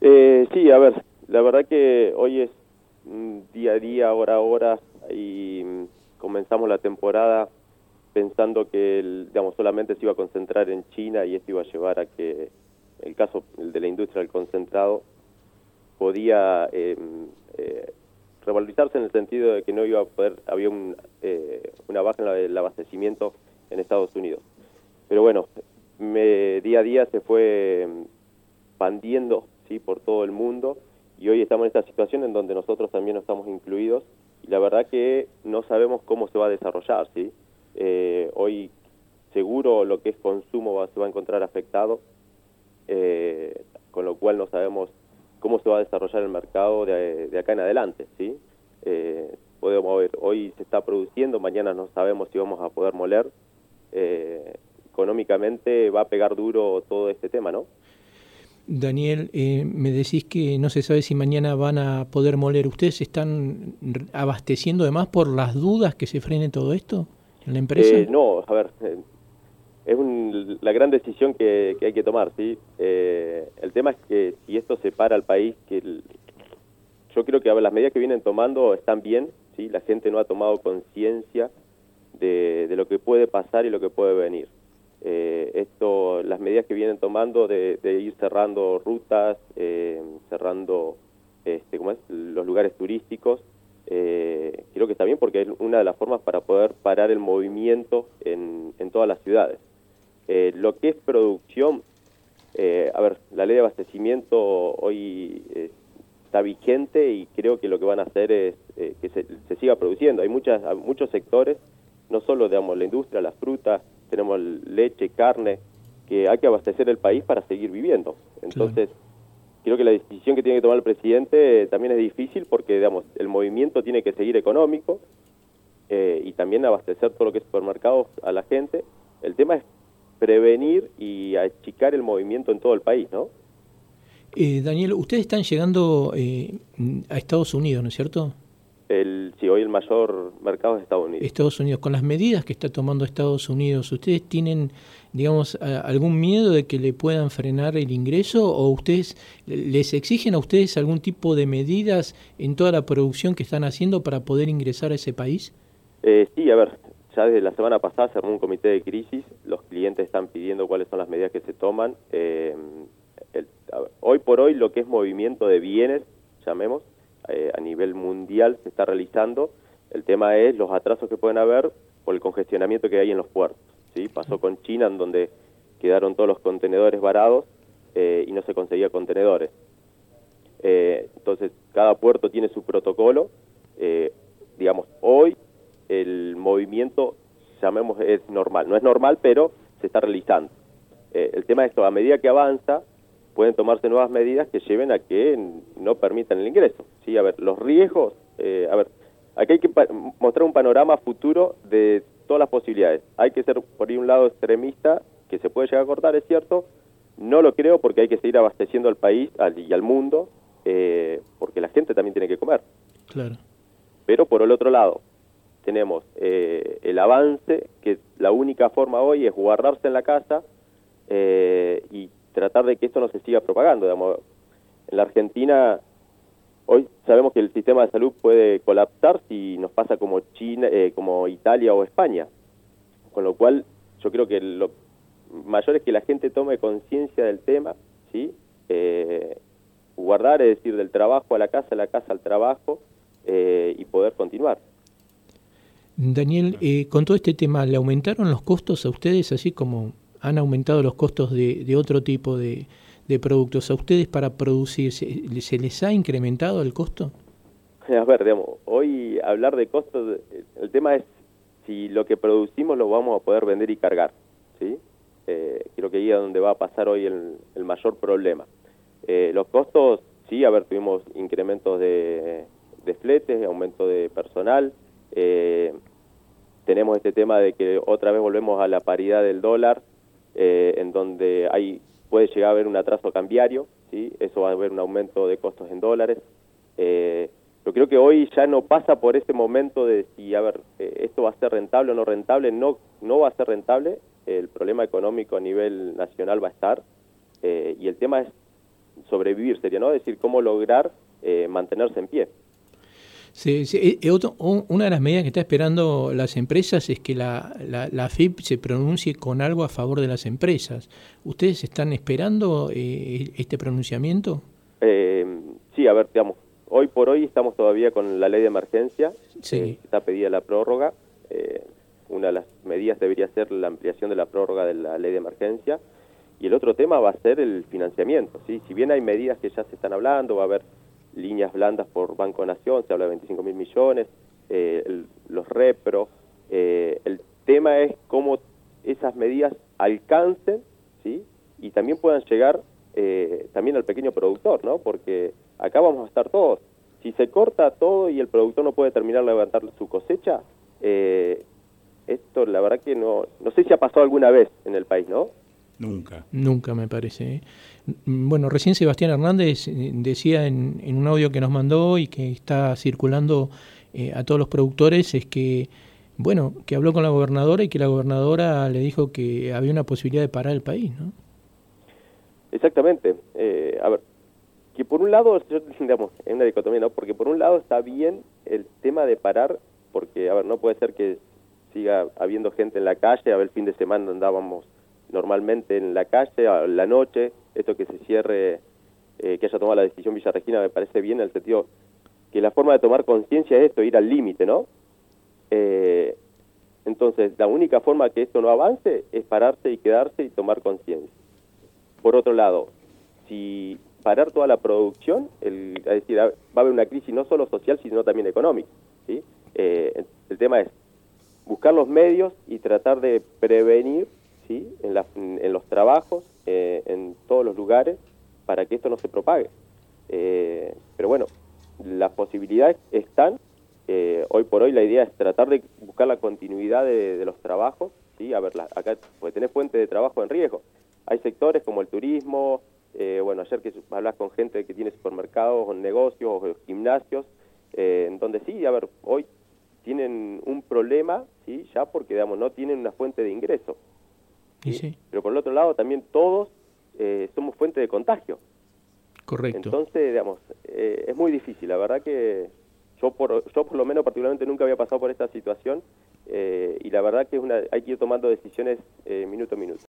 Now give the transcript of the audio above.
Sí, a ver, la verdad que hoy es día a día, hora a hora, y comenzamos la temporada pensando que digamos, solamente se iba a concentrar en China y esto iba a llevar a que el caso el de la industria del concentrado podía revalorizarse en el sentido de que no iba a poder, había una baja en el abastecimiento en Estados Unidos. Pero bueno, día a día se fue expandiendo, ¿sí?, por todo el mundo, y hoy estamos en esta situación en donde nosotros también no estamos incluidos, y la verdad que no sabemos cómo se va a desarrollar, ¿sí? Hoy seguro lo que es consumo se va a encontrar afectado, con lo cual no sabemos cómo se va a desarrollar el mercado de acá en adelante, ¿sí? Podemos ver, hoy se está produciendo, mañana no sabemos si vamos a poder moler. Económicamente va a pegar duro todo este tema, ¿no? Daniel, me decís que no se sabe si mañana van a poder moler. ¿Ustedes se están abasteciendo además por las dudas que se frene todo esto en la empresa? No, a ver, es la gran decisión que hay que tomar, ¿sí? El tema es que si esto separa al país, yo creo que las medidas que vienen tomando están bien, ¿sí? La gente no ha tomado conciencia de lo que puede pasar y lo que puede venir. Las medidas que vienen tomando de ir cerrando rutas, cerrando los lugares turísticos, creo que está bien porque es una de las formas para poder parar el movimiento en todas las ciudades. Lo que es producción, a ver, la ley de abastecimiento hoy está vigente y creo que lo que van a hacer es que se siga produciendo. Hay muchos sectores, no solo, digamos, la industria, las frutas, tenemos leche, carne, que hay que abastecer el país para seguir viviendo. Entonces, Claro. creo que la decisión que tiene que tomar el presidente también es difícil porque, digamos, el movimiento tiene que seguir económico y también abastecer todo lo que es supermercados a la gente. El tema es prevenir y achicar el movimiento en todo el país, ¿no? Daniel, ustedes están llegando a Estados Unidos, ¿no es cierto? Sí, hoy el mayor mercado es Estados Unidos. Estados Unidos, con las medidas que está tomando Estados Unidos, ¿ustedes tienen, digamos, algún miedo de que le puedan frenar el ingreso o ustedes les exigen a ustedes algún tipo de medidas en toda la producción que están haciendo para poder ingresar a ese país? Sí, a ver, ya desde la semana pasada se armó un comité de crisis, los clientes están pidiendo cuáles son las medidas que se toman. Hoy por hoy lo que es movimiento de bienes, llamemos, a nivel mundial se está realizando. El tema es los atrasos que pueden haber por el congestionamiento que hay en los puertos, ¿sí? Pasó con China, en donde quedaron todos los contenedores varados y no se conseguía contenedores. Entonces, cada puerto tiene su protocolo. Digamos, hoy el movimiento, llamemos, es normal. No es normal, pero se está realizando. El tema es esto, a medida que avanza, pueden tomarse nuevas medidas que lleven a que no permitan el ingreso, ¿sí? A ver, los riesgos, a ver, aquí hay que mostrar un panorama futuro de todas las posibilidades. Hay que ser, por ahí, un lado extremista, que se puede llegar a cortar, es cierto. No lo creo porque hay que seguir abasteciendo al país y al mundo, porque la gente también tiene que comer. Claro. Pero por el otro lado, tenemos el avance, que la única forma hoy es guardarse en la casa y tratar de que esto no se siga propagando. Digamos, en la Argentina hoy sabemos que el sistema de salud puede colapsar si nos pasa como China, como Italia o España, con lo cual yo creo que lo mayor es que la gente tome conciencia del tema, ¿sí? Guardar, es decir, del trabajo a la casa al trabajo, y poder continuar. Daniel, con todo este tema, ¿le aumentaron los costos a ustedes, así como han aumentado los costos de otro tipo de productos? ¿A ustedes para producir se les ha incrementado el costo? A ver, digamos, hoy hablar de costos, el tema es si lo que producimos lo vamos a poder vender y cargar, ¿sí? Creo que ahí es donde va a pasar hoy el mayor problema. Los costos, sí, a ver, tuvimos incrementos de fletes, aumento de personal, tenemos este tema de que otra vez volvemos a la paridad del dólar, en donde puede llegar a haber un atraso cambiario, ¿sí? Eso va a haber un aumento de costos en dólares. Yo creo que hoy ya no pasa por ese momento de si, a ver, esto va a ser rentable o no rentable. No va a ser rentable, el problema económico a nivel nacional va a estar, y el tema es sobrevivir, sería, ¿no? Es decir, cómo lograr mantenerse en pie. Sí, sí. Una de las medidas que está esperando las empresas es que la AFIP se pronuncie con algo a favor de las empresas. ¿Ustedes están esperando este pronunciamiento? Sí, a ver, digamos, hoy por hoy estamos todavía con la ley de emergencia, Sí. está pedida la prórroga. Una de las medidas debería ser la ampliación de la prórroga de la ley de emergencia, y el otro tema va a ser el financiamiento, ¿sí? Si bien hay medidas que ya se están hablando, va a haber líneas blandas por Banco Nación, se habla de 25.000 millones, los repro, el tema es cómo esas medidas alcancen, ¿sí? Y también puedan llegar también al pequeño productor, ¿no? Porque acá vamos a estar todos. Si se corta todo y el productor no puede terminar de levantar su cosecha, esto la verdad que no sé si ha pasado alguna vez en el país, ¿no? Nunca me parece. Bueno, recién Sebastián Hernández decía en un audio que nos mandó y que está circulando a todos los productores, es que, bueno, que habló con la gobernadora y que la gobernadora le dijo que había una posibilidad de parar el país, ¿no? Exactamente. A ver, que por un lado, digamos, es una dicotomía, ¿no? Porque por un lado está bien el tema de parar, porque, a ver, no puede ser que siga habiendo gente en la calle. A ver, el fin de semana andábamos normalmente en la calle, a la noche, esto que se cierre, que haya tomado la decisión Villa Regina me parece bien, en el sentido que la forma de tomar conciencia es esto, ir al límite, ¿no? Entonces, la única forma que esto no avance es pararse y quedarse y tomar conciencia. Por otro lado, si parar toda la producción, es decir, va a haber una crisis no solo social, sino también económica, ¿sí? El tema es buscar los medios y tratar de prevenir, ¿sí? en los trabajos, en todos los lugares, para que esto no se propague. Pero bueno, las posibilidades están. Hoy por hoy la idea es tratar de buscar la continuidad de los trabajos, ¿sí? A ver, acá pues tenés fuente de trabajo en riesgo. Hay sectores como el turismo, bueno, ayer que hablas con gente que tiene supermercados o negocios o gimnasios, en donde sí, a ver, hoy tienen un problema, ¿sí? Ya porque, digamos, no tienen una fuente de ingreso. ¿Sí? Sí. Pero por el otro lado también todos somos fuente de contagio. Correcto. Entonces, digamos, es muy difícil. La verdad que yo por lo menos particularmente nunca había pasado por esta situación, y la verdad que hay que ir tomando decisiones minuto a minuto.